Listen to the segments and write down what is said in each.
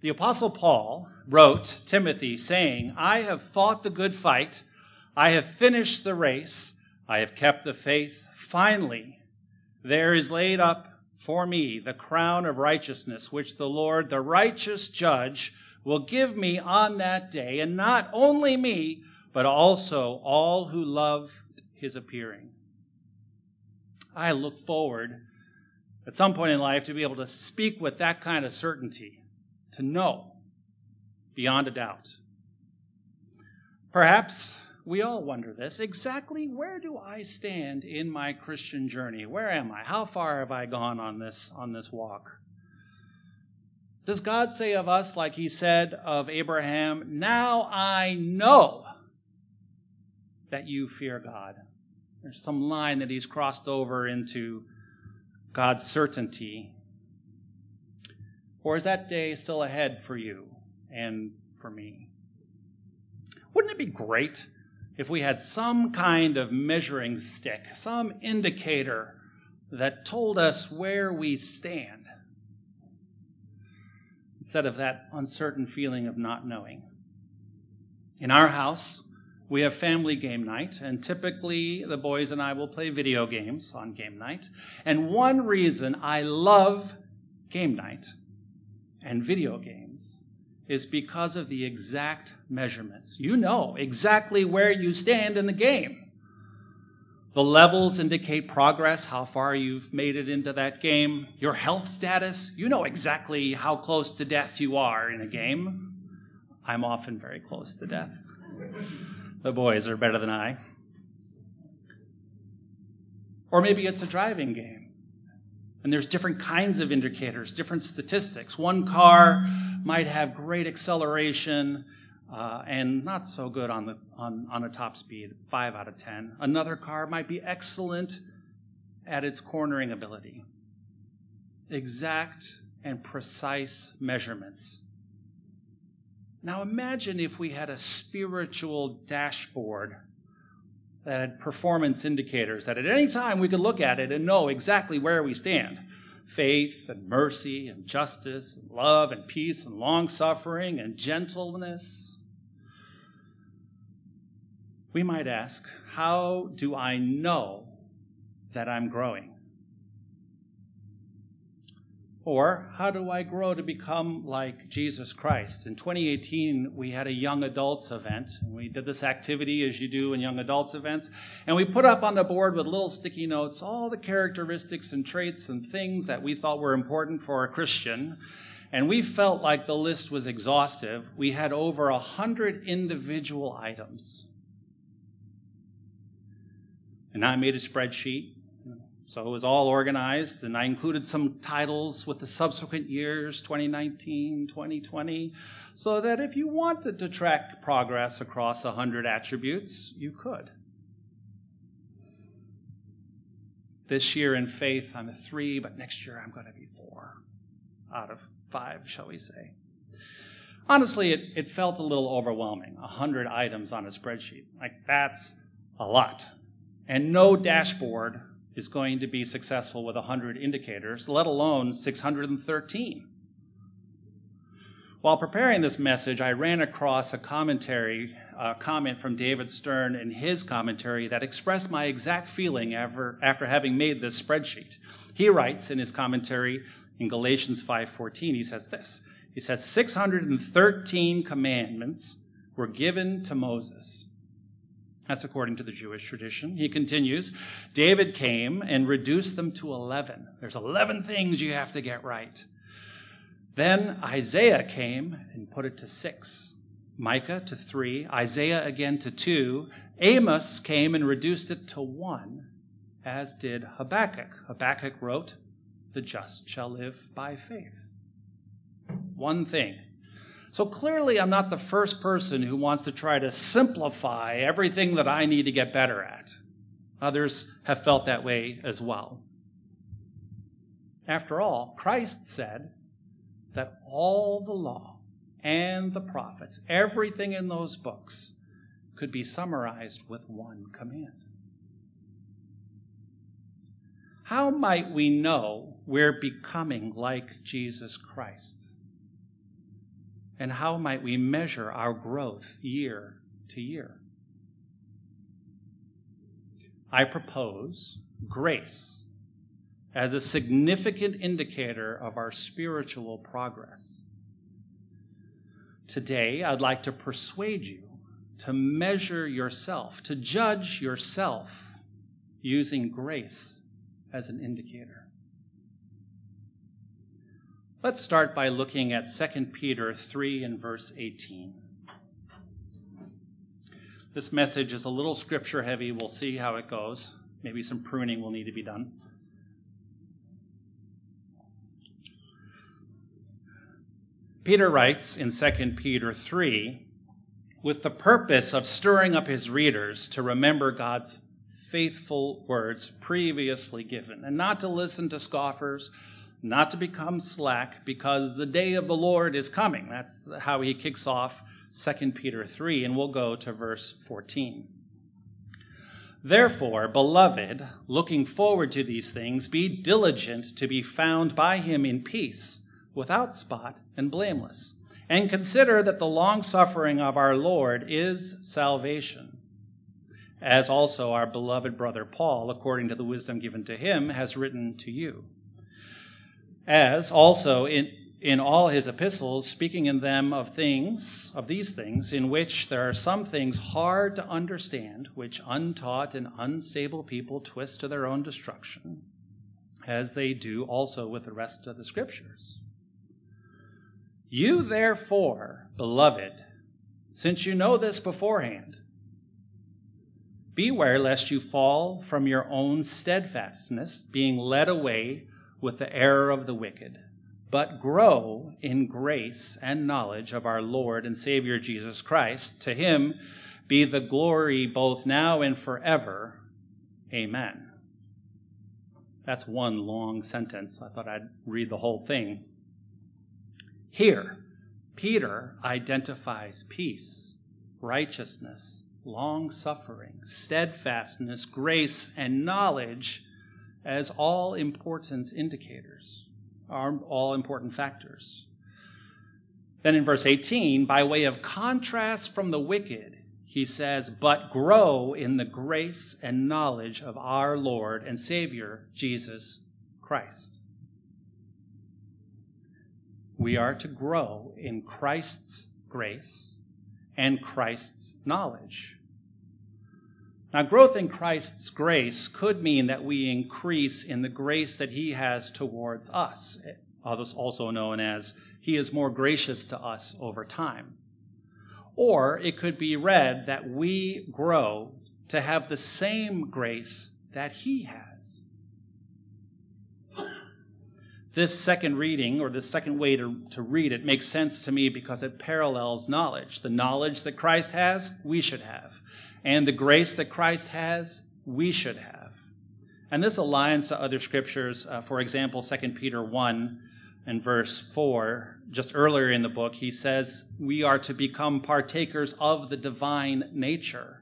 The Apostle Paul wrote Timothy saying, I have fought the good fight, I have finished the race, I have kept the faith. Finally, there is laid up for me the crown of righteousness, which the Lord, the righteous judge, will give me on that day, and not only me, but also all who love his appearing. I look forward at some point in life to be able to speak with that kind of certainty, to know beyond a doubt. Perhaps we all wonder this. Exactly where do I stand in my Christian journey? Where am I? How far have I gone on this walk? Does God say of us, like he said of Abraham, now I know that you fear God? There's some line that he's crossed over into God's certainty. Or is that day still ahead for you and for me? Wouldn't it be great if we had some kind of measuring stick, some indicator that told us where we stand, instead of that uncertain feeling of not knowing? In our house, we have family game night, and typically the boys and I will play video games on game night. And one reason I love game night and video games is because of the exact measurements. You know exactly where you stand in the game. The levels indicate progress, how far you've made it into that game. Your health status, you know exactly how close to death you are in a game. I'm often very close to death. The boys are better than I. Or maybe it's a driving game, and there's different kinds of indicators, different statistics. One car might have great acceleration and not so good on a top speed, 5 out of 10. Another car might be excellent at its cornering ability. Exact and precise measurements. Now imagine if we had a spiritual dashboard that had performance indicators, that at any time we could look at it and know exactly where we stand. Faith and mercy and justice and love and peace and long-suffering and gentleness. We might ask, how do I know that I'm growing? Or how do I grow to become like Jesus Christ? In 2018, we had a young adults event, and we did this activity as you do in young adults events, and we put up on the board with little sticky notes all the characteristics and traits and things that we thought were important for a Christian, and we felt like the list was exhaustive. We had over 100 individual items. And I made a spreadsheet. So it was all organized, and I included some titles with the subsequent years, 2019, 2020, so that if you wanted to track progress across 100 attributes, you could. This year in faith, I'm a 3, but next year I'm going to be 4 out of 5, shall we say. Honestly, it felt a little overwhelming, 100 items on a spreadsheet. Like, that's a lot. And no dashboard is going to be successful with 100 indicators, let alone 613. While preparing this message, I ran across a comment from David Stern in his commentary that expressed my exact feeling after having made this spreadsheet. He writes in his commentary in Galatians 5:14, he says this. He says, 613 commandments were given to Moses. That's according to the Jewish tradition. He continues, David came and reduced them to 11. There's 11 things you have to get right. Then Isaiah came and put it to 6. Micah to 3. Isaiah again to 2. Amos came and reduced it to 1, as did Habakkuk. Habakkuk wrote, the just shall live by faith. One thing. So clearly I'm not the first person who wants to try to simplify everything that I need to get better at. Others have felt that way as well. After all, Christ said that all the law and the prophets, everything in those books, could be summarized with one command. How might we know we're becoming like Jesus Christ? And how might we measure our growth year to year? I propose grace as a significant indicator of our spiritual progress. Today, I'd like to persuade you to measure yourself, to judge yourself using grace as an indicator. Let's start by looking at 2 Peter 3 and verse 18. This message is a little scripture heavy. We'll see how it goes. Maybe some pruning will need to be done. Peter writes in 2 Peter 3, with the purpose of stirring up his readers to remember God's faithful words previously given, and not to listen to scoffers, not to become slack, because the day of the Lord is coming. That's how he kicks off 2 Peter 3, and we'll go to verse 14. Therefore, beloved, looking forward to these things, be diligent to be found by him in peace, without spot and blameless. And consider that the long-suffering of our Lord is salvation, as also our beloved brother Paul, according to the wisdom given to him, has written to you. As also in all his epistles, speaking in them of these things, in which there are some things hard to understand, which untaught and unstable people twist to their own destruction, as they do also with the rest of the scriptures. You therefore, beloved, since you know this beforehand, beware lest you fall from your own steadfastness, being led away with the error of the wicked, but grow in grace and knowledge of our Lord and Savior Jesus Christ. To him be the glory both now and forever. Amen. That's one long sentence. I thought I'd read the whole thing. Here, Peter identifies peace, righteousness, long-suffering, steadfastness, grace, and knowledge as all important indicators, all important factors. Then in verse 18, by way of contrast from the wicked, he says, but grow in the grace and knowledge of our Lord and Savior, Jesus Christ. We are to grow in Christ's grace and Christ's knowledge. Now, growth in Christ's grace could mean that we increase in the grace that he has towards us, also known as he is more gracious to us over time. Or it could be read that we grow to have the same grace that he has. This second reading, or this second way to read it, makes sense to me because it parallels knowledge. The knowledge that Christ has, we should have. And the grace that Christ has, we should have. And this aligns to other scriptures. For example, 2 Peter 1 and verse 4, just earlier in the book, he says we are to become partakers of the divine nature.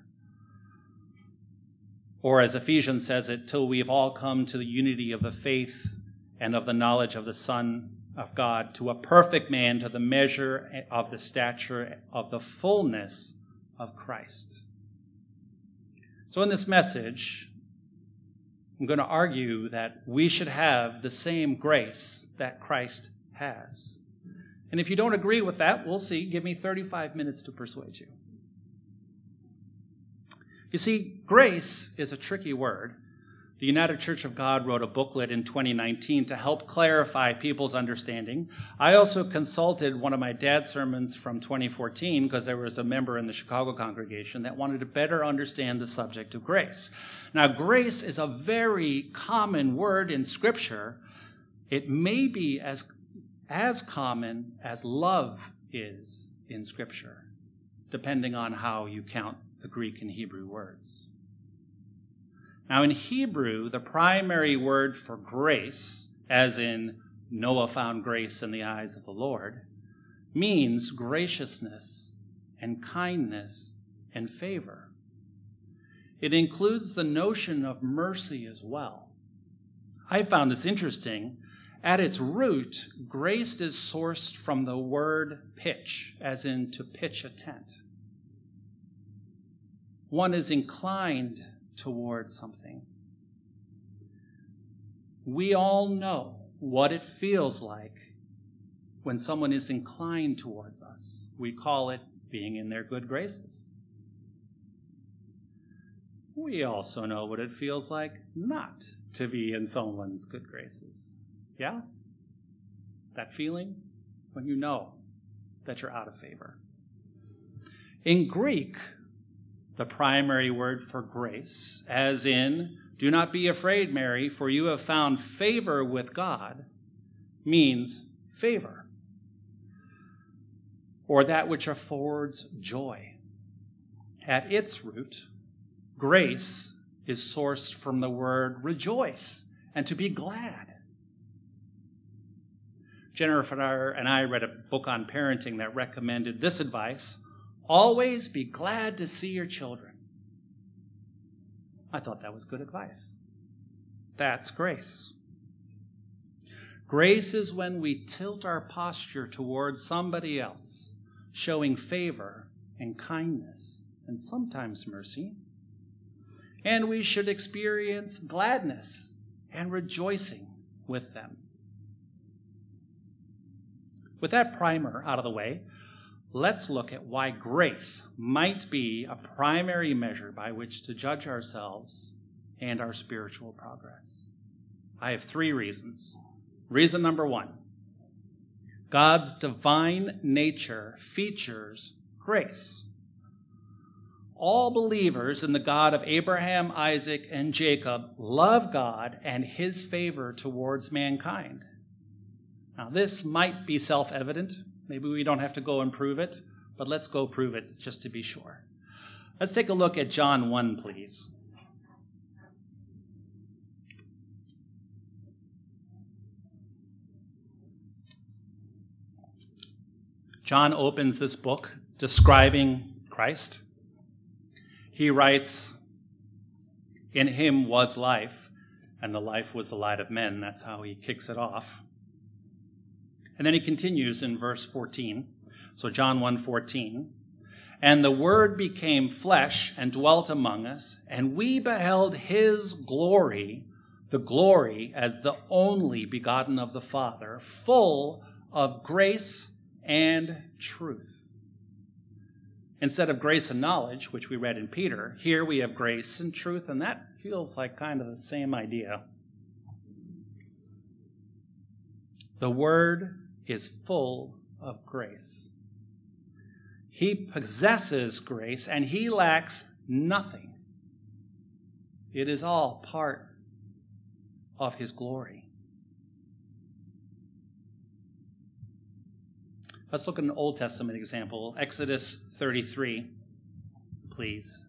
Or as Ephesians says it, till we've all come to the unity of the faith and of the knowledge of the Son of God, to a perfect man, to the measure of the stature of the fullness of Christ. So in this message, I'm going to argue that we should have the same grace that Christ has. And if you don't agree with that, we'll see. Give me 35 minutes to persuade you. You see, grace is a tricky word. The United Church of God wrote a booklet in 2019 to help clarify people's understanding. I also consulted one of my dad's sermons from 2014 because there was a member in the Chicago congregation that wanted to better understand the subject of grace. Now, grace is a very common word in Scripture. It may be as common as love is in Scripture, depending on how you count the Greek and Hebrew words. Now, in Hebrew, the primary word for grace, as in Noah found grace in the eyes of the Lord, means graciousness and kindness and favor. It includes the notion of mercy as well. I found this interesting At its root, grace is sourced from the word pitch, as in to pitch a tent. One is inclined toward something. We all know what it feels like when someone is inclined towards us. We call it being in their good graces. We also know what it feels like not to be in someone's good graces. Yeah? That feeling when you know that you're out of favor. In Greek, the primary word for grace, as in, do not be afraid, Mary, for you have found favor with God, means favor, or that which affords joy. At its root, grace is sourced from the word rejoice and to be glad. Jennifer and I read a book on parenting that recommended this advice: always be glad to see your children. I thought that was good advice. That's grace. Grace is when we tilt our posture towards somebody else, showing favor and kindness and sometimes mercy. And we should experience gladness and rejoicing with them. With that primer out of the way, let's look at why grace might be a primary measure by which to judge ourselves and our spiritual progress. I have 3 reasons. Reason number 1, God's divine nature features grace. All believers in the God of Abraham, Isaac, and Jacob love God and his favor towards mankind. Now, this might be self-evident. Maybe we don't have to go and prove it, but let's go prove it just to be sure. Let's take a look at John 1, please. John opens this book describing Christ. He writes, "In him was life, and the life was the light of men." That's how he kicks it off. And then he continues in verse 14. So John 1:14. "And the Word became flesh and dwelt among us, and we beheld his glory, the glory as the only begotten of the Father, full of grace and truth." Instead of grace and knowledge, which we read in Peter, here we have grace and truth, and that feels like kind of the same idea. The Word is full of grace. He possesses grace, and he lacks nothing. It is all part of his glory. Let's look at an Old Testament example. Exodus 33, please.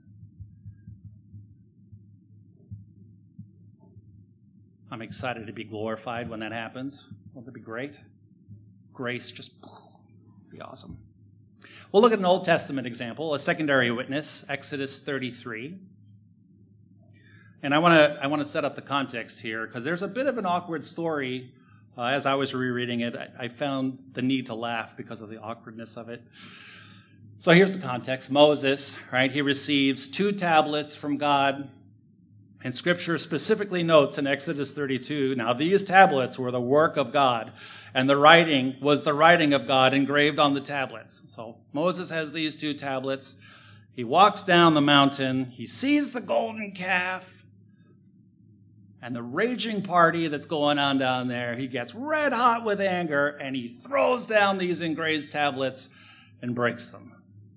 I'm excited to be glorified when that happens. Won't that be great? Grace just be awesome. We'll look at an Old Testament example, a secondary witness, Exodus 33. And I want to set up the context here because there's a bit of an awkward story. As I was rereading it, I found the need to laugh because of the awkwardness of it. So here's the context. Moses, right, he receives 2 tablets from God. And Scripture specifically notes in Exodus 32, now these tablets were the work of God, and the writing was the writing of God engraved on the tablets. So Moses has these 2 tablets. He walks down the mountain. He sees the golden calf. And the raging party that's going on down there, he gets red hot with anger, and he throws down these engraved tablets and breaks them.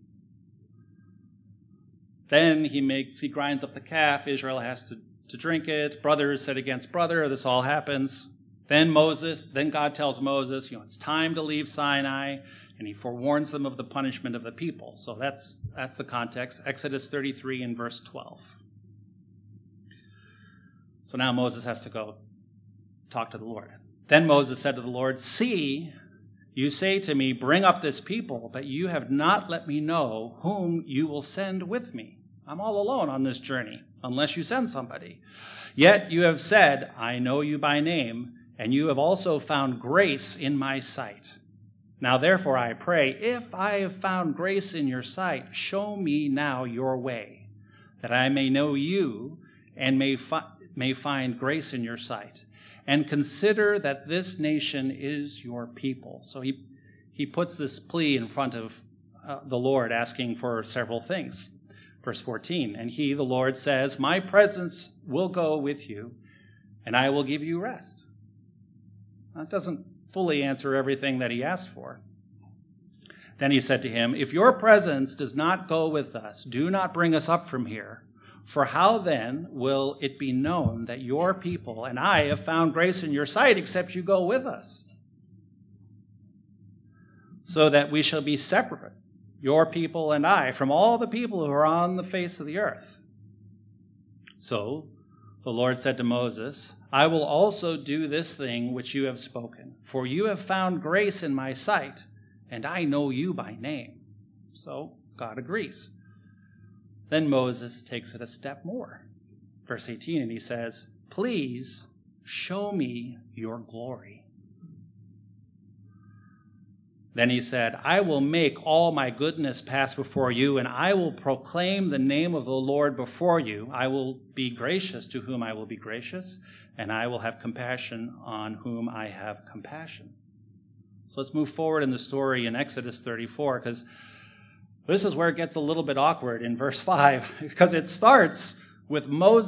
Then he grinds up the calf. Israel has to drink it. Brothers set against brother. This all happens. Then God tells Moses, it's time to leave Sinai, and he forewarns them of the punishment of the people. So that's the context. Exodus 33 and verse 12. So now Moses has to go talk to the Lord. Then Moses said to the Lord, "See, you say to me, 'Bring up this people,' but you have not let me know whom you will send with me. I'm all alone on this journey, unless you send somebody. Yet you have said, 'I know you by name,' and you have also found grace in my sight. Now therefore I pray, if I have found grace in your sight, show me now your way, that I may know you and may find grace in your sight. And consider that this nation is your people. So he puts this plea in front of the Lord, asking for several things. Verse 14, and he, the Lord, says, my presence will go with you, and I will give you rest. That doesn't fully answer everything that he asked for. Then he said to him, if your presence does not go with us, do not bring us up from here. For how then will it be known that your people and I have found grace in your sight, except you go with us? So that we shall be separate, your people and I, from all the people who are on the face of the earth. So the Lord said to Moses, I will also do this thing which you have spoken, for you have found grace in my sight, and I know you by name. So God agrees. Then Moses takes it a step more. Verse 18, and he says, please show me your glory. Then he said, I will make all my goodness pass before you, and I will proclaim the name of the Lord before you. I will be gracious to whom I will be gracious, and I will have compassion on whom I have compassion. So let's move forward in the story in Exodus 34, because this is where it gets a little bit awkward in verse 5, because it starts with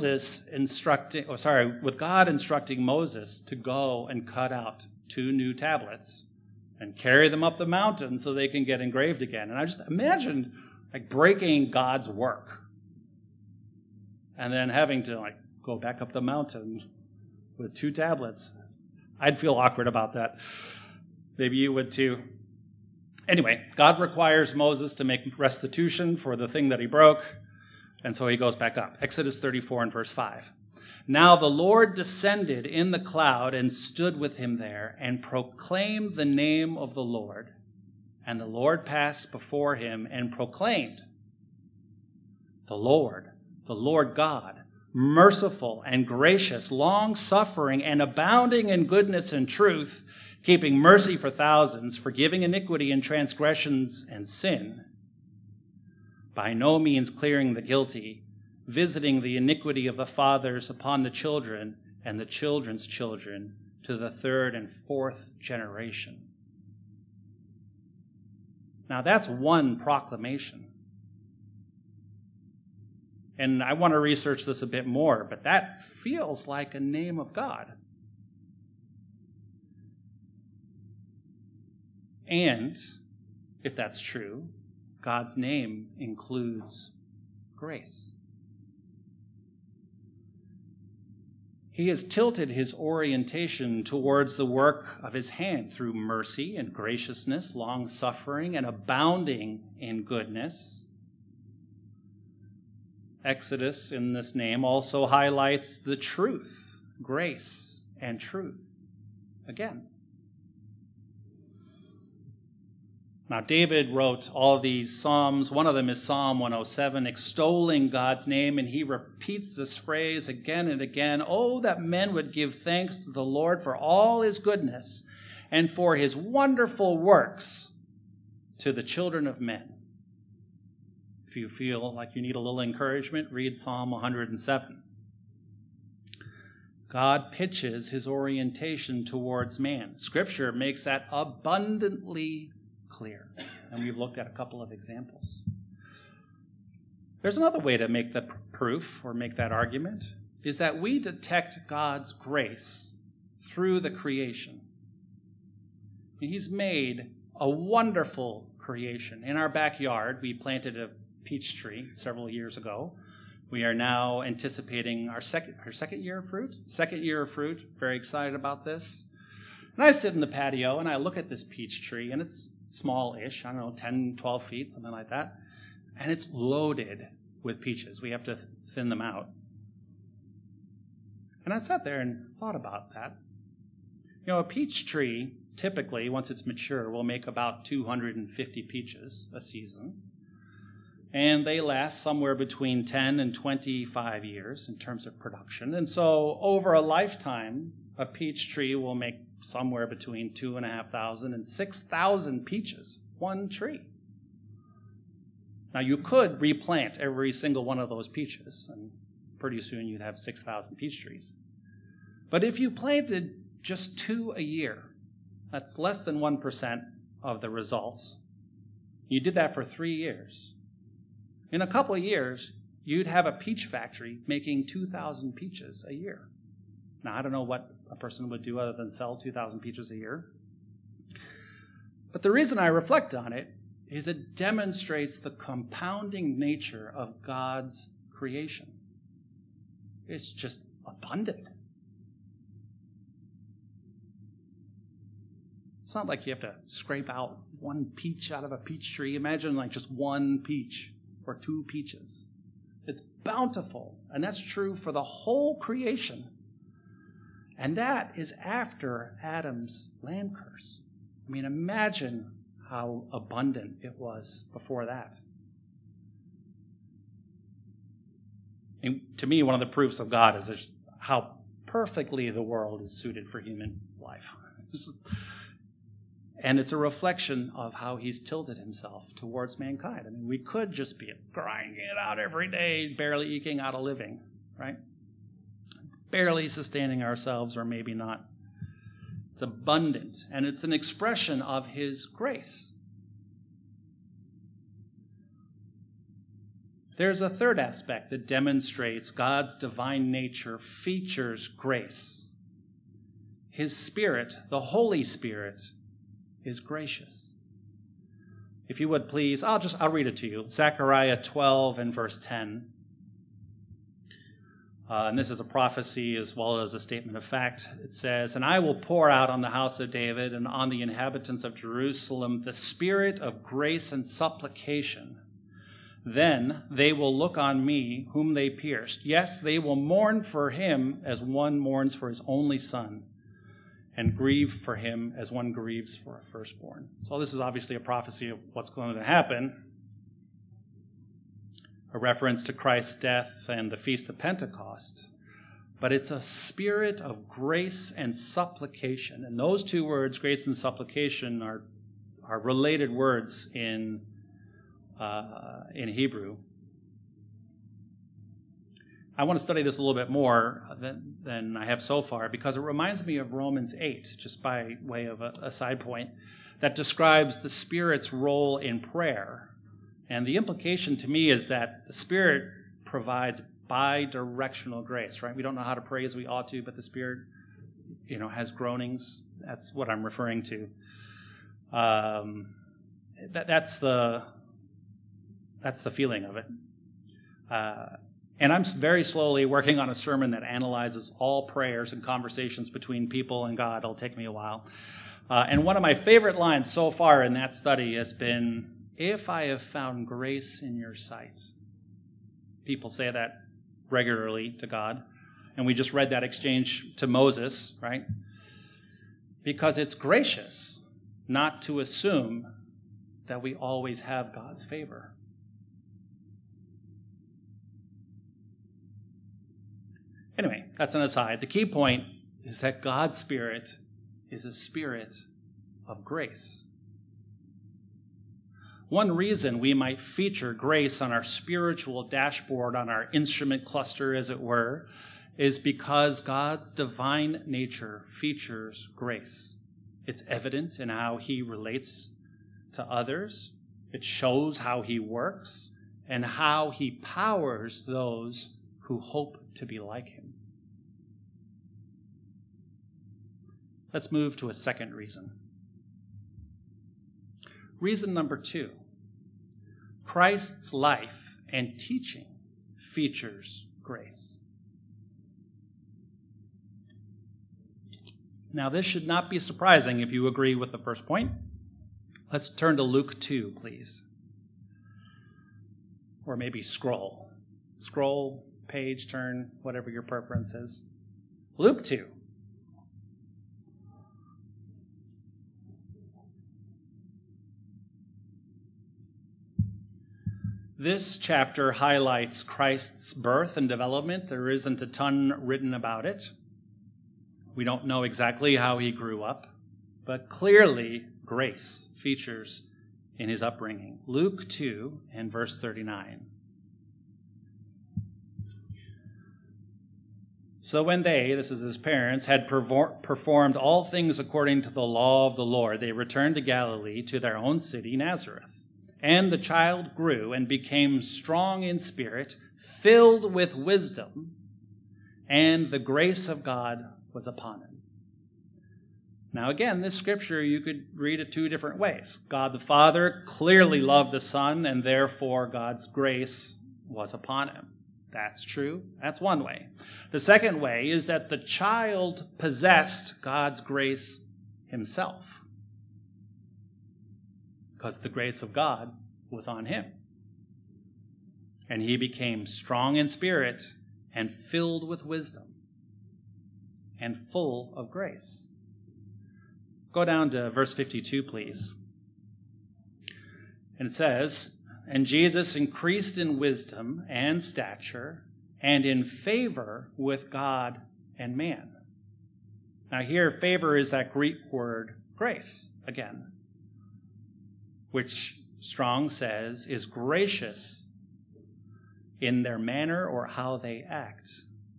with God instructing Moses to go and cut out 2 new tablets and carry them up the mountain so they can get engraved again. And I just imagined breaking God's work and then having to go back up the mountain with 2 tablets. I'd feel awkward about that. Maybe you would too. Anyway, God requires Moses to make restitution for the thing that he broke, and so he goes back up. Exodus 34 and verse 5. Now the Lord descended in the cloud and stood with him there and proclaimed the name of the Lord. And the Lord passed before him and proclaimed, the Lord God, merciful and gracious, long-suffering and abounding in goodness and truth, keeping mercy for thousands, forgiving iniquity and transgressions and sin, by no means clearing the guilty, visiting the iniquity of the fathers upon the children and the children's children to the 3rd and 4th generation. Now that's one proclamation. And I want to research this a bit more, but that feels like a name of God. And if that's true, God's name includes grace. He has tilted his orientation towards the work of his hand through mercy and graciousness, long-suffering, and abounding in goodness. Exodus in this name also highlights the truth, grace, and truth again. Now, David wrote all these Psalms. One of them is Psalm 107, extolling God's name, and he repeats this phrase again and again. Oh, that men would give thanks to the Lord for all his goodness and for his wonderful works to the children of men. If you feel like you need a little encouragement, read Psalm 107. God pitches his orientation towards man. Scripture makes that abundantly clear, and we've looked at a couple of examples. There's another way to make the proof or make that argument, is that we detect God's grace through the creation. He's made a wonderful creation. In our backyard, we planted a peach tree several years ago. We are now anticipating our second year of fruit. Second year of fruit. Very excited about this. And I sit in the patio and I look at this peach tree, and it's small-ish, 10, 12 feet, something like that. And it's loaded with peaches. We have to thin them out. And I sat there and thought about that. A peach tree, typically, once it's mature, will make about 250 peaches a season. And they last somewhere between 10 and 25 years in terms of production. And so over a lifetime a peach tree will make somewhere between 2,500 and 6,000 peaches, one tree. Now, you could replant every single one of those peaches, and pretty soon you'd have 6,000 peach trees. But if you planted just 2 a year, that's less than 1% of the results. You did that for 3 years. In a couple of years, you'd have a peach factory making 2,000 peaches a year. Now, I don't know what a person would do other than sell 2,000 peaches a year. But the reason I reflect on it is it demonstrates the compounding nature of God's creation. It's just abundant. It's not like you have to scrape out one peach out of a peach tree. Imagine like just one peach or 2 peaches. It's bountiful, and that's true for the whole creation. And that is after Adam's land curse. I mean, imagine how abundant it was before that. And to me, one of the proofs of God is just how perfectly the world is suited for human life. And it's a reflection of how he's tilted himself towards mankind. I mean, we could just be grinding it out every day, barely eking out a living, right? Barely sustaining ourselves, or maybe not. It's abundant, and it's an expression of his grace. There's a third aspect that demonstrates God's divine nature features grace. His Spirit, the Holy Spirit, is gracious. If you would please, I'll read it to you. Zechariah 12 and verse 10. And this is a prophecy as well as a statement of fact. It says, "And I will pour out on the house of David and on the inhabitants of Jerusalem the spirit of grace and supplication. Then they will look on me, whom they pierced. Yes, they will mourn for him as one mourns for his only son, and grieve for him as one grieves for a firstborn." So this is obviously a prophecy of what's going to happen. A reference to Christ's death and the Feast of Pentecost. But it's a spirit of grace and supplication. And those two words, grace and supplication, are related words in Hebrew. I want to study this a little bit more than I have so far, because it reminds me of Romans 8, just by way of a side point, that describes the Spirit's role in prayer. And the implication to me is that the Spirit provides bi-directional grace, right? We don't know how to pray as we ought to, but the Spirit, has groanings. That's what I'm referring to. That's the feeling of it. And I'm very slowly working on a sermon that analyzes all prayers and conversations between people and God. It'll take me a while. And one of my favorite lines so far in that study has been, "If I have found grace in your sight." People say that regularly to God. And we just read that exchange to Moses, right? Because it's gracious not to assume that we always have God's favor. Anyway, that's an aside. The key point is that God's Spirit is a spirit of grace. One reason we might feature grace on our spiritual dashboard, on our instrument cluster, as it were, is because God's divine nature features grace. It's evident in how he relates to others. It shows how he works and how he powers those who hope to be like him. Let's move to a second reason. Reason number 2, Christ's life and teaching features grace. Now, this should not be surprising if you agree with the first point. Let's turn to Luke 2, please. Or maybe scroll. Scroll, page, turn, whatever your preference is. Luke 2. This chapter highlights Christ's birth and development. There isn't a ton written about it. We don't know exactly how he grew up, but clearly grace features in his upbringing. Luke 2 and verse 39. So when they, this is his parents, had performed all things according to the law of the Lord, they returned to Galilee, to their own city, Nazareth. And the child grew and became strong in spirit, filled with wisdom, and the grace of God was upon him. Now again, this scripture you could read it two different ways. God the Father clearly loved the Son, and therefore God's grace was upon him. That's true. That's one way. The second way is that the child possessed God's grace himself, because the grace of God was on him. And he became strong in spirit and filled with wisdom and full of grace. Go down to verse 52, please. And it says, "And Jesus increased in wisdom and stature and in favor with God and man." Now here, favor is that Greek word grace, again, which Strong says is gracious in their manner or how they act.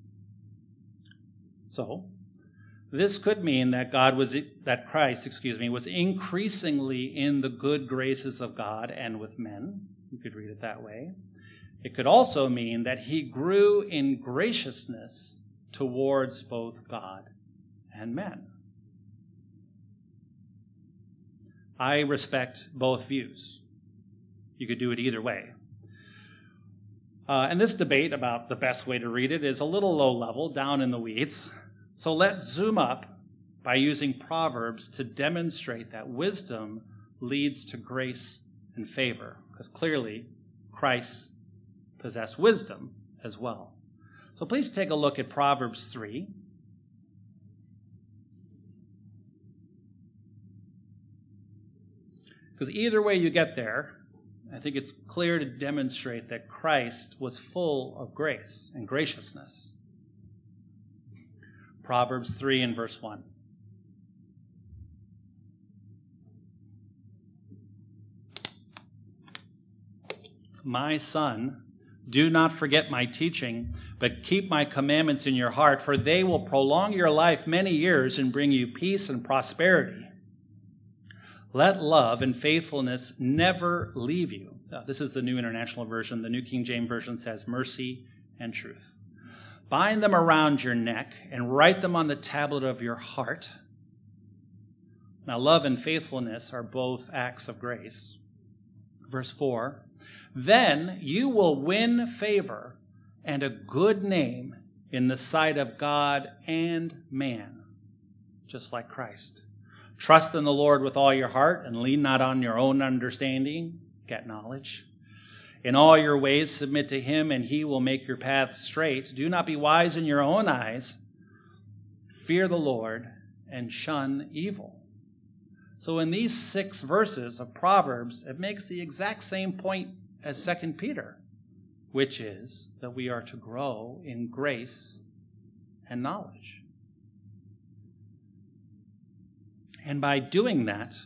So, this could mean that Christ was increasingly in the good graces of God and with men. You could read it that way. It could also mean that he grew in graciousness towards both God and men. I respect both views. You could do it either way. And this debate about the best way to read it is a little low level, down in the weeds. So let's zoom up by using Proverbs to demonstrate that wisdom leads to grace and favor, because clearly Christ possessed wisdom as well. So please take a look at Proverbs 3. Because either way you get there, I think it's clear to demonstrate that Christ was full of grace and graciousness. Proverbs 3 and verse 1. "My son, do not forget my teaching, but keep my commandments in your heart, for they will prolong your life many years and bring you peace and prosperity. Let love and faithfulness never leave you." This is the New International Version. The New King James Version says mercy and truth. "Bind them around your neck and write them on the tablet of your heart." Now, love and faithfulness are both acts of grace. Verse 4, "Then you will win favor and a good name in the sight of God and man," just like Christ. "Trust in the Lord with all your heart and lean not on your own understanding." Get knowledge. "In all your ways submit to him, and he will make your paths straight. Do not be wise in your own eyes. Fear the Lord and shun evil." So in these 6 verses of Proverbs, it makes the exact same point as 2 Peter, which is that we are to grow in grace and knowledge. And by doing that,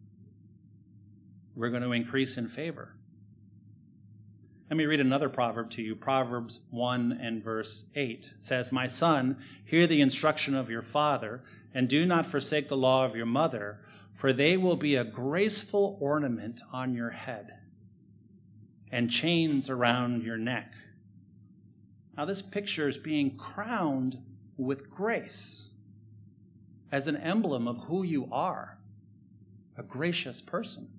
we're going to increase in favor. Let me read another proverb to you. Proverbs 1 and verse 8 says, "My son, hear the instruction of your father, and do not forsake the law of your mother, for they will be a graceful ornament on your head and chains around your neck." Now this picture is being crowned with grace as an emblem of who you are, a gracious person.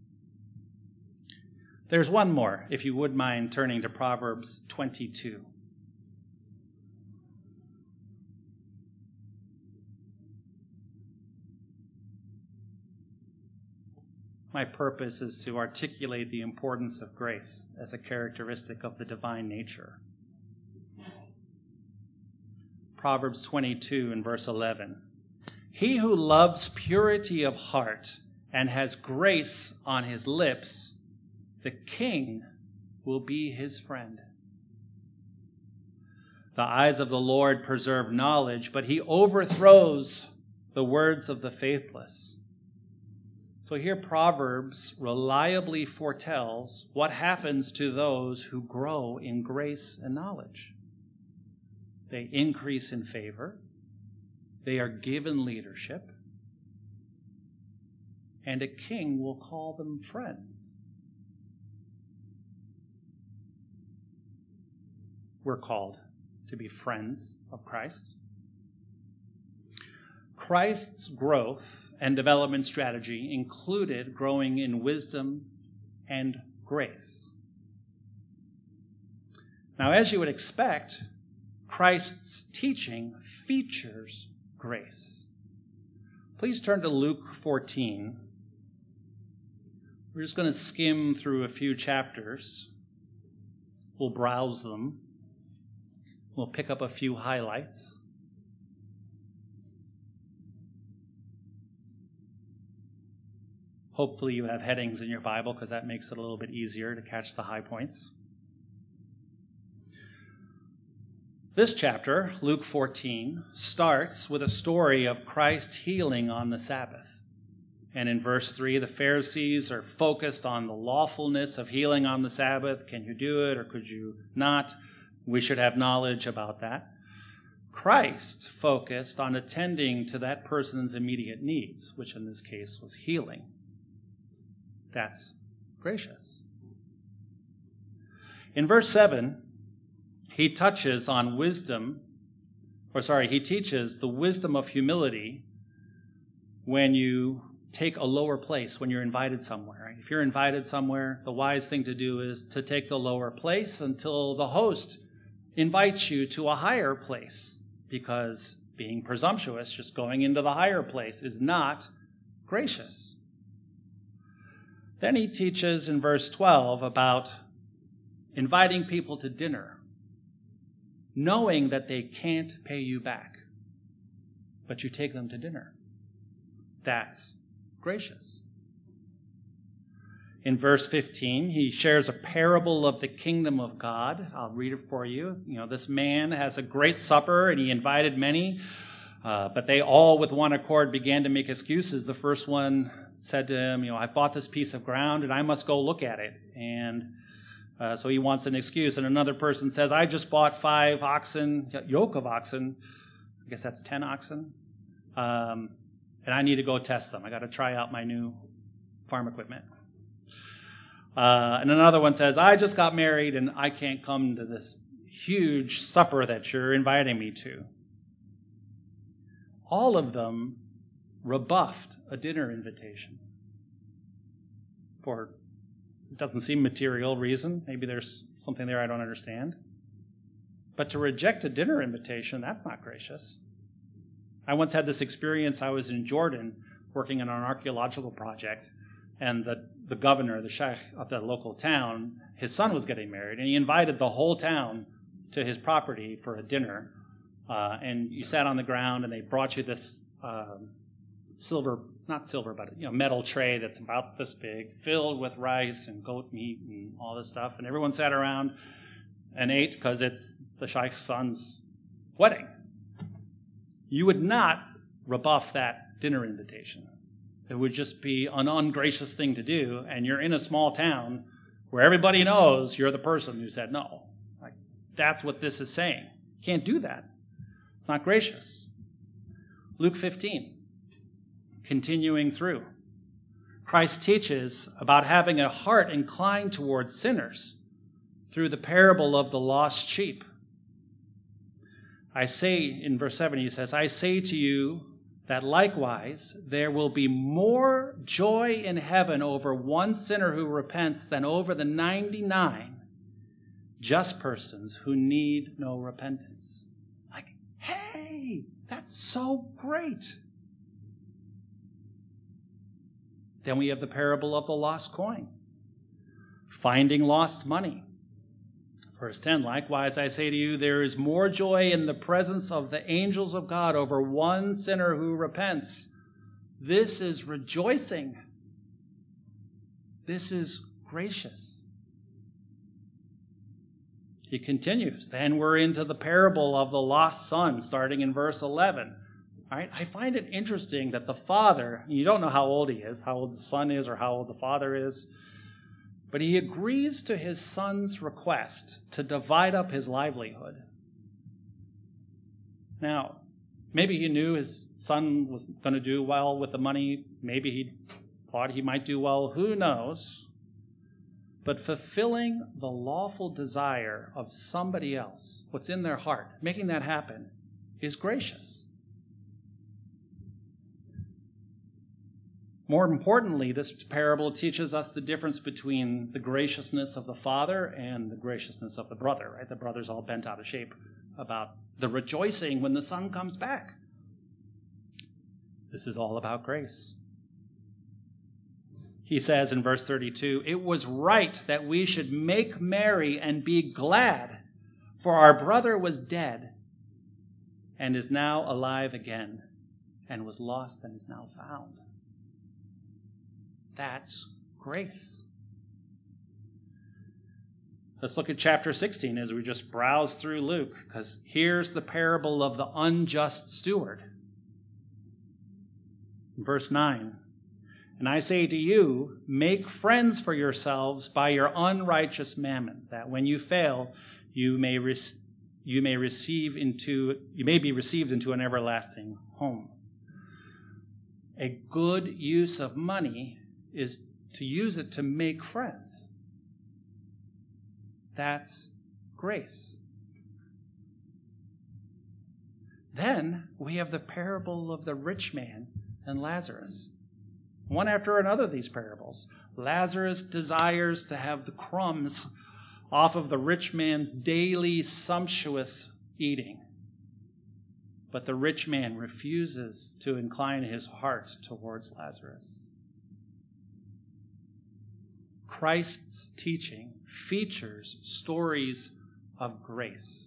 There's one more, if you would mind turning to Proverbs 22. My purpose is to articulate the importance of grace as a characteristic of the divine nature. Proverbs 22 and verse 11. "He who loves purity of heart and has grace on his lips, the king will be his friend." The eyes of the Lord preserve knowledge, but he overthrows the words of the faithless. So here Proverbs reliably foretells what happens to those who grow in grace and knowledge. They increase in favor. They are given leadership. And a king will call them friends. We're called to be friends of Christ. Christ's growth and development strategy included growing in wisdom and grace. Now, as you would expect, Christ's teaching features grace. Please turn to Luke 14. We're just going to skim through a few chapters. We'll browse them. We'll pick up a few highlights. Hopefully you have headings in your Bible because that makes it a little bit easier to catch the high points. This chapter, Luke 14, starts with a story of Christ healing on the Sabbath. And in verse 3, the Pharisees are focused on the lawfulness of healing on the Sabbath. Can you do it or could you not? We should have knowledge about that. Christ focused on attending to that person's immediate needs, which in this case was healing. That's gracious. In verse 7, he teaches the wisdom of humility when you take a lower place, when you're invited somewhere. If you're invited somewhere, the wise thing to do is to take the lower place until the host invites you to a higher place, because being presumptuous, just going into the higher place, is not gracious. Then he teaches in verse 12 about inviting people to dinner, knowing that they can't pay you back, but you take them to dinner. That's gracious. In verse 15, he shares a parable of the kingdom of God. I'll read it for you. This man has a great supper, and he invited many, but they all with one accord began to make excuses. The first one said to him, I bought this piece of ground, and I must go look at it. And so he wants an excuse. And another person says, I just bought 5 yoke of oxen. I guess that's 10 oxen. And I need to go test them. I got to try out my new farm equipment. And another one says, I just got married and I can't come to this huge supper that you're inviting me to. All of them rebuffed a dinner invitation for, it doesn't seem material reason. Maybe there's something there I don't understand. But to reject a dinner invitation, that's not gracious. I once had this experience. I was in Jordan working on an archaeological project, and the governor, the sheikh of the local town, his son was getting married, and he invited the whole town to his property for a dinner. And you sat on the ground, and they brought you this metal tray that's about this big, filled with rice and goat meat and all this stuff. And everyone sat around and ate because it's the sheikh's son's wedding. You would not rebuff that dinner invitation. It would just be an ungracious thing to do, and you're in a small town where everybody knows you're the person who said no. That's what this is saying. You can't do that. It's not gracious. Luke 15, continuing through. Christ teaches about having a heart inclined towards sinners through the parable of the lost sheep. In verse 7, he says, I say to you that likewise there will be more joy in heaven over one sinner who repents than over the 99 just persons who need no repentance. Hey, that's so great. Then we have the parable of the lost coin, finding lost money. Verse 10, likewise I say to you, there is more joy in the presence of the angels of God over one sinner who repents. This is rejoicing. This is gracious. He continues. Then we're into the parable of the lost son, starting in verse 11. All right, I find it interesting that the father, you don't know how old he is, how old the son is, or how old the father is, but he agrees to his son's request to divide up his livelihood. Now, maybe he knew his son was going to do well with the money. Maybe he thought he might do well. Who knows? But fulfilling the lawful desire of somebody else, what's in their heart, making that happen, is gracious. More importantly, this parable teaches us the difference between the graciousness of the father and the graciousness of the brother, right? The brother's all bent out of shape about the rejoicing when the son comes back. This is all about grace. He says in verse 32, "It was right that we should make merry and be glad, for our brother was dead and is now alive again, and was lost and is now found." That's grace. Let's look at chapter 16 as we just browse through Luke, because here's the parable of the unjust steward. Verse 9, "And I say to you, make friends for yourselves by your unrighteous mammon, that when you fail, you may be received into an everlasting home." A good use of money is to use it to make friends. That's grace. Then we have the parable of the rich man and Lazarus. One after another of these parables. Lazarus desires to have the crumbs off of the rich man's daily sumptuous eating. But the rich man refuses to incline his heart towards Lazarus. Christ's teaching features stories of grace.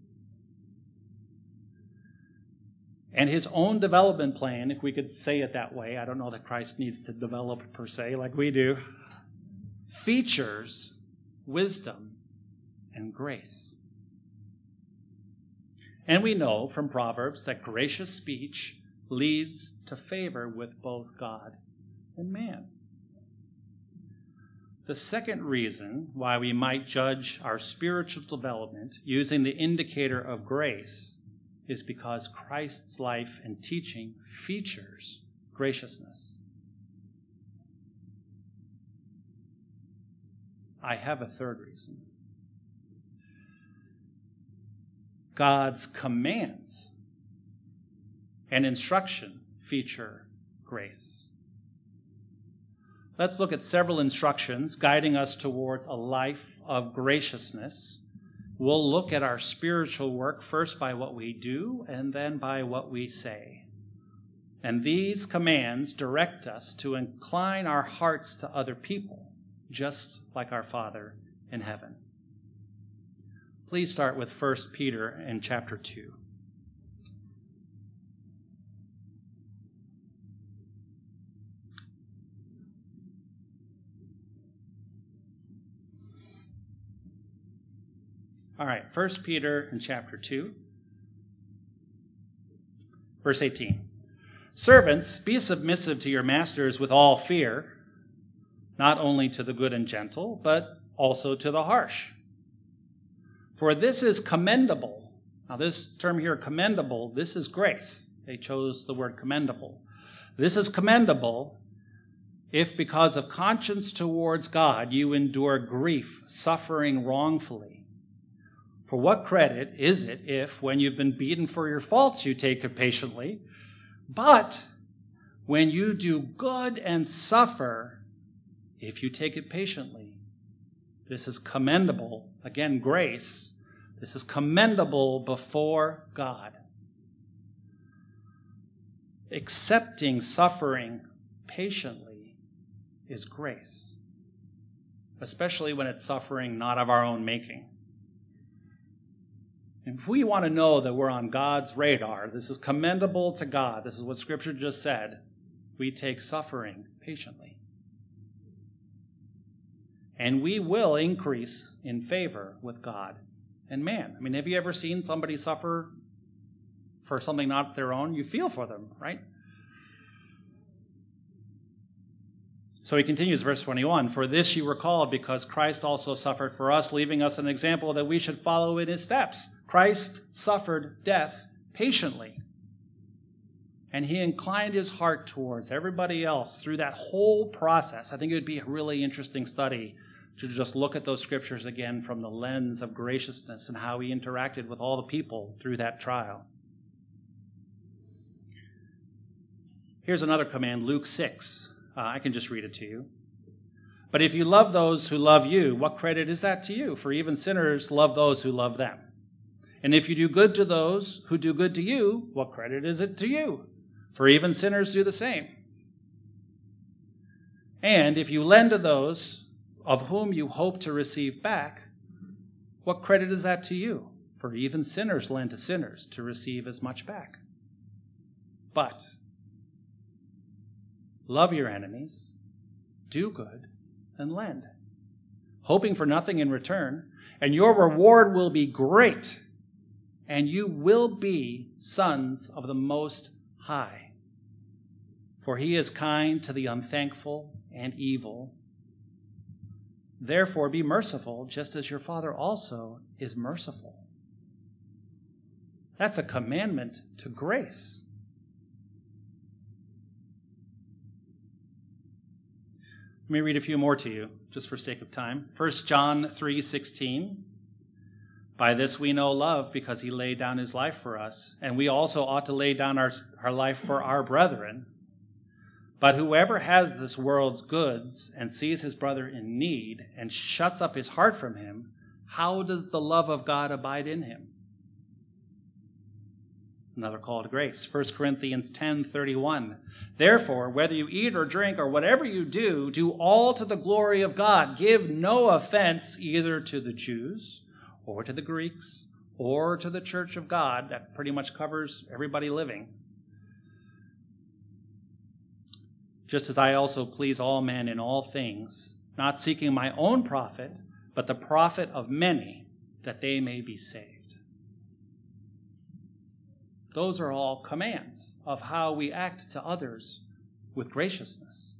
And his own development plan, if we could say it that way, I don't know that Christ needs to develop per se like we do, features wisdom and grace. And we know from Proverbs that gracious speech leads to favor with both God and man. The second reason why we might judge our spiritual development using the indicator of grace is because Christ's life and teaching features graciousness. I have a third reason. God's commands and instruction feature grace. Let's look at several instructions guiding us towards a life of graciousness. We'll look at our spiritual work first by what we do and then by what we say. And these commands direct us to incline our hearts to other people, just like our Father in heaven. Please start with 1 Peter in chapter 2. All right, 1 Peter in chapter 2, verse 18. "Servants, be submissive to your masters with all fear, not only to the good and gentle, but also to the harsh. For this is commendable." Now this term here, commendable, this is grace. They chose the word commendable. "This is commendable if because of conscience towards God you endure grief, suffering wrongfully. For what credit is it if, when you've been beaten for your faults, you take it patiently? But when you do good and suffer, if you take it patiently, this is commendable." Again, grace. "This is commendable before God." Accepting suffering patiently is grace, especially when it's suffering not of our own making. If we want to know that we're on God's radar, this is commendable to God, this is what Scripture just said, we take suffering patiently. And we will increase in favor with God and man. I mean, have you ever seen somebody suffer for something not their own? You feel for them, right? So he continues, verse 21, "For this you were called, because Christ also suffered for us, leaving us an example that we should follow in his steps." Christ suffered death patiently. And he inclined his heart towards everybody else through that whole process. I think it would be a really interesting study to just look at those scriptures again from the lens of graciousness and how he interacted with all the people through that trial. Here's another command, Luke 6. I can just read it to you. "But if you love those who love you, what credit is that to you? For even sinners love those who love them. And if you do good to those who do good to you, what credit is it to you? For even sinners do the same. And if you lend to those of whom you hope to receive back, what credit is that to you? For even sinners lend to sinners to receive as much back. But love your enemies, do good, and lend, hoping for nothing in return, and your reward will be great, and you will be sons of the Most High. For he is kind to the unthankful and evil. Therefore be merciful, just as your Father also is merciful." That's a commandment to grace. Let me read a few more to you, just for sake of time. 1 John 3:16. "By this we know love, because he laid down his life for us, and we also ought to lay down our life for our brethren. But whoever has this world's goods and sees his brother in need and shuts up his heart from him, how does the love of God abide in him?" Another call to grace, 1 Corinthians 10:31. "Therefore, whether you eat or drink or whatever you do, do all to the glory of God. Give no offense either to the Jews or to the Greeks or to the church of God." That pretty much covers everybody living. "Just as I also please all men in all things, not seeking my own profit, but the profit of many, that they may be saved." Those are all commands of how we act to others with graciousness.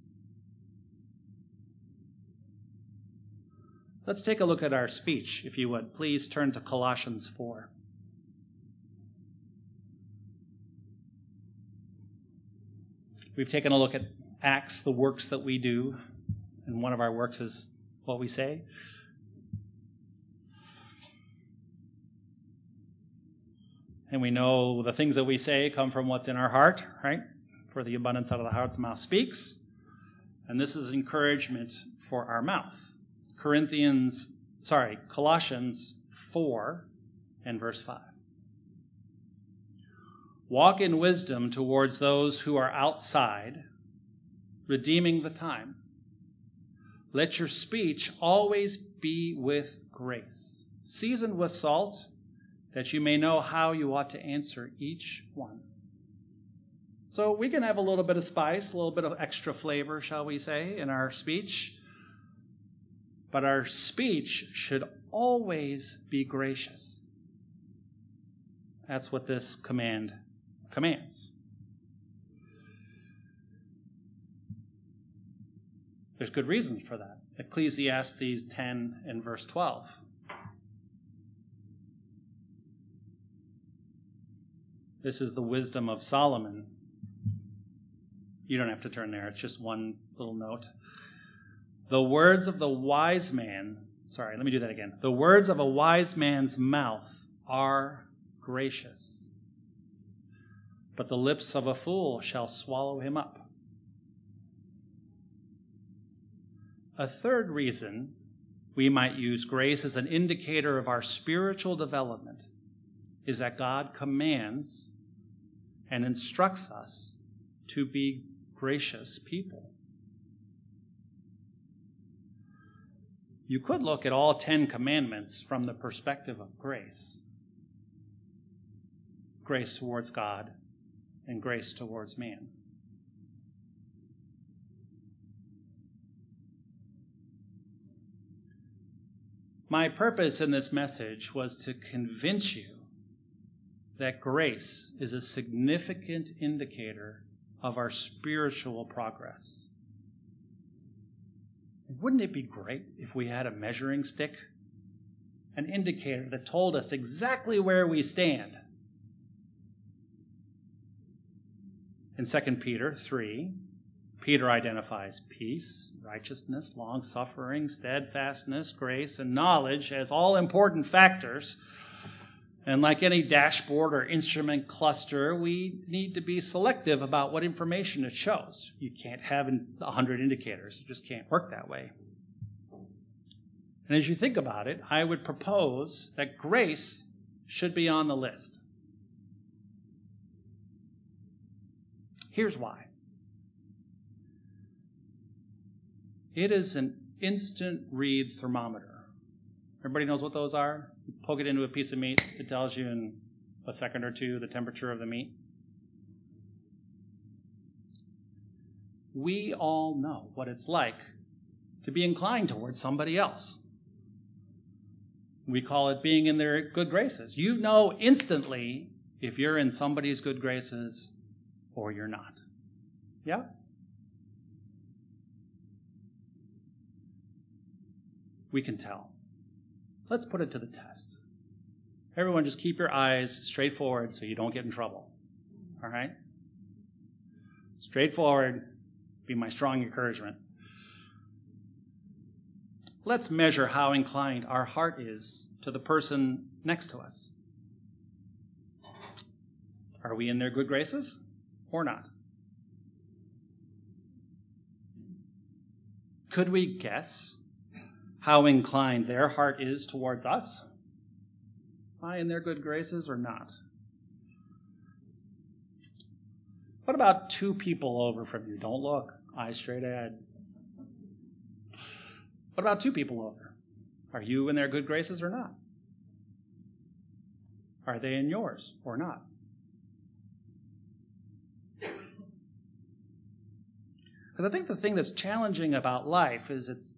Let's take a look at our speech, if you would. Please turn to Colossians 4. We've taken a look at Acts, the works that we do, and one of our works is what we say. And we know the things that we say come from what's in our heart, right? For the abundance out of the heart, the mouth speaks. And this is encouragement for our mouth. Colossians 4 and verse 5. "Walk in wisdom towards those who are outside, redeeming the time. Let your speech always be with grace, seasoned with salt, that you may know how you ought to answer each one." So we can have a little bit of spice, a little bit of extra flavor, shall we say, in our speech. But our speech should always be gracious. That's what this command commands. There's good reason for that. Ecclesiastes 10 and verse 12. This is the wisdom of Solomon. You don't have to turn there. It's just one little note. The words of a wise man's mouth are gracious, but the lips of a fool shall swallow him up. A third reason we might use grace as an indicator of our spiritual development is that God commands and instructs us to be gracious people. You could look at all 10 commandments from the perspective of grace. Grace towards God and grace towards man. My purpose in this message was to convince you that grace is a significant indicator of our spiritual progress. Wouldn't it be great if we had a measuring stick, an indicator that told us exactly where we stand? In 2 Peter 3, Peter identifies peace, righteousness, long-suffering, steadfastness, grace, and knowledge as all important factors. And like any dashboard or instrument cluster, we need to be selective about what information it shows. You can't have 100 indicators. It just can't work that way. And as you think about it, I would propose that grace should be on the list. Here's why. It is an instant read thermometer. Everybody knows what those are? You poke it into a piece of meat, it tells you in a second or two the temperature of the meat. We all know what it's like to be inclined towards somebody else. We call it being in their good graces. You know instantly if you're in somebody's good graces or you're not. Yeah? We can tell. Let's put it to the test. Everyone just keep your eyes straight forward so you don't get in trouble. All right? Straightforward, be my strong encouragement. Let's measure how inclined our heart is to the person next to us. Are we in their good graces or not? Could we guess how inclined their heart is towards us? Am I in their good graces or not? What about two people over from you? Don't look. Eyes straight ahead. What about two people over? Are you in their good graces or not? Are they in yours or not? Because I think the thing that's challenging about life is it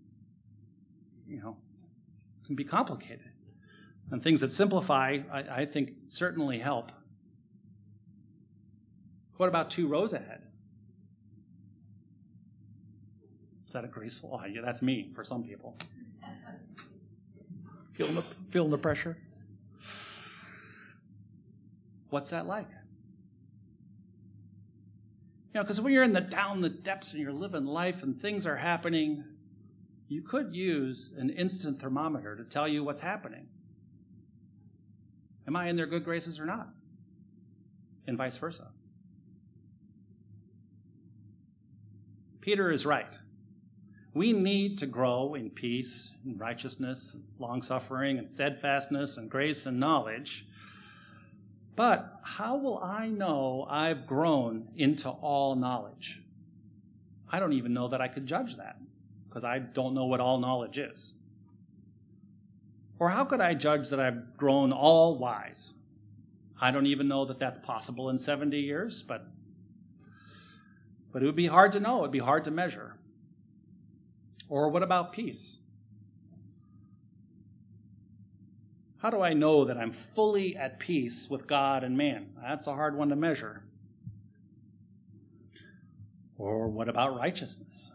can be complicated. And things that simplify, I think, certainly help. What about two rows ahead? Is that a graceful? Oh, yeah, that's me for some people. Feeling the pressure? What's that like? Because when you're down the depths and you're living life and things are happening, you could use an instant thermometer to tell you what's happening. Am I in their good graces or not? And vice versa. Peter is right. We need to grow in peace and righteousness, and long-suffering and steadfastness and grace and knowledge. But how will I know I've grown into all knowledge? I don't even know that I could judge that, because I don't know what all knowledge is. Or how could I judge that I've grown all wise? I don't even know that that's possible in 70 years, but it would be hard to know. It would be hard to measure. Or what about peace? How do I know that I'm fully at peace with God and man? That's a hard one to measure. Or what about righteousness?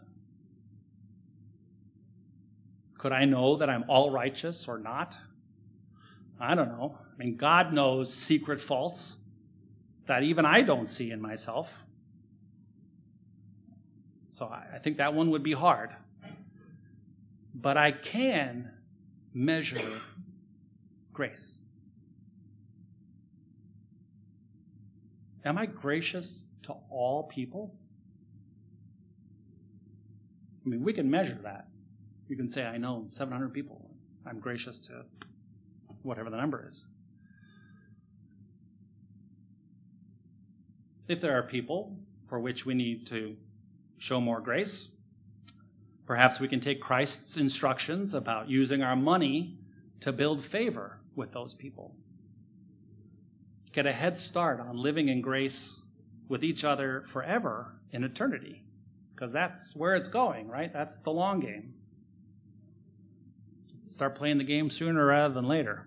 Could I know that I'm all righteous or not? I don't know. God knows secret faults that even I don't see in myself. So I think that one would be hard. But I can measure grace. Am I gracious to all people? We can measure that. You can say, I know 700 people. I'm gracious to whatever the number is. If there are people for which we need to show more grace, perhaps we can take Christ's instructions about using our money to build favor with those people. Get a head start on living in grace with each other forever in eternity, because that's where it's going, right? That's the long game. start playing the game sooner rather than later.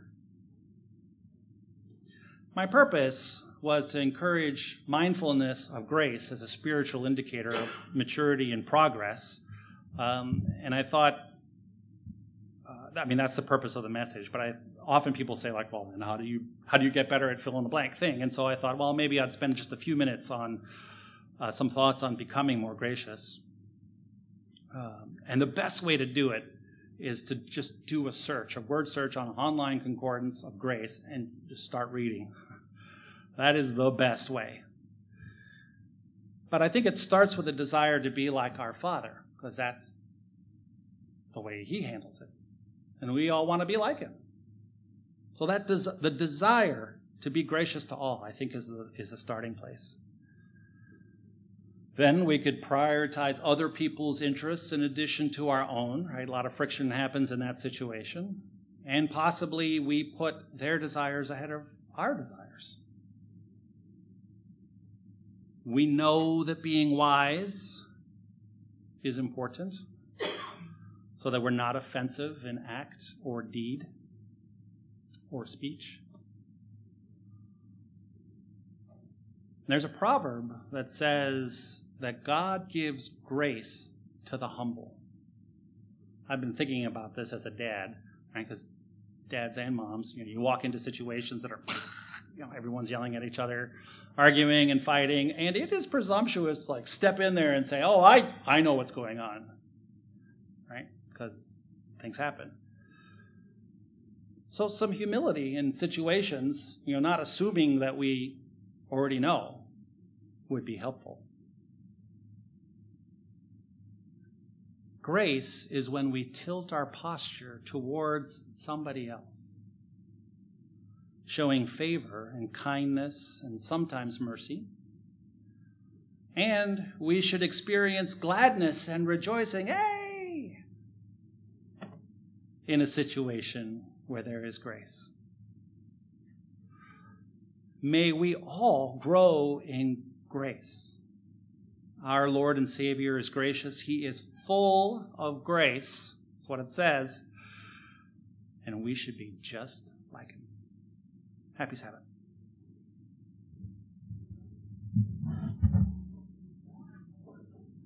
My purpose was to encourage mindfulness of grace as a spiritual indicator of maturity and progress. And I thought, that's the purpose of the message, but often people say, like, well, then how do you get better at fill in the blank thing? And so I thought, well, maybe I'd spend just a few minutes on some thoughts on becoming more gracious. And the best way to do it is to just do a word search on an online concordance of grace, and just start reading. That is the best way. But I think it starts with a desire to be like our Father, because that's the way he handles it. And we all want to be like him. So the desire to be gracious to all, I think, is the starting place. Then we could prioritize other people's interests in addition to our own, right? A lot of friction happens in that situation. And possibly we put their desires ahead of our desires. We know that being wise is important, so that we're not offensive in act or deed or speech. And there's a proverb that says that God gives grace to the humble. I've been thinking about this as a dad, right? Because dads and moms, you walk into situations that are, everyone's yelling at each other, arguing and fighting, and it is presumptuous to step in there and say, oh, I know what's going on, right? Because things happen. So some humility in situations, not assuming that we already know, would be helpful. Grace is when we tilt our posture towards somebody else, showing favor and kindness and sometimes mercy. And we should experience gladness and rejoicing, hey, in a situation where there is grace. May we all grow in grace. Our Lord and Savior is gracious. He is full of grace. That's what it says. And we should be just like him. Happy Sabbath.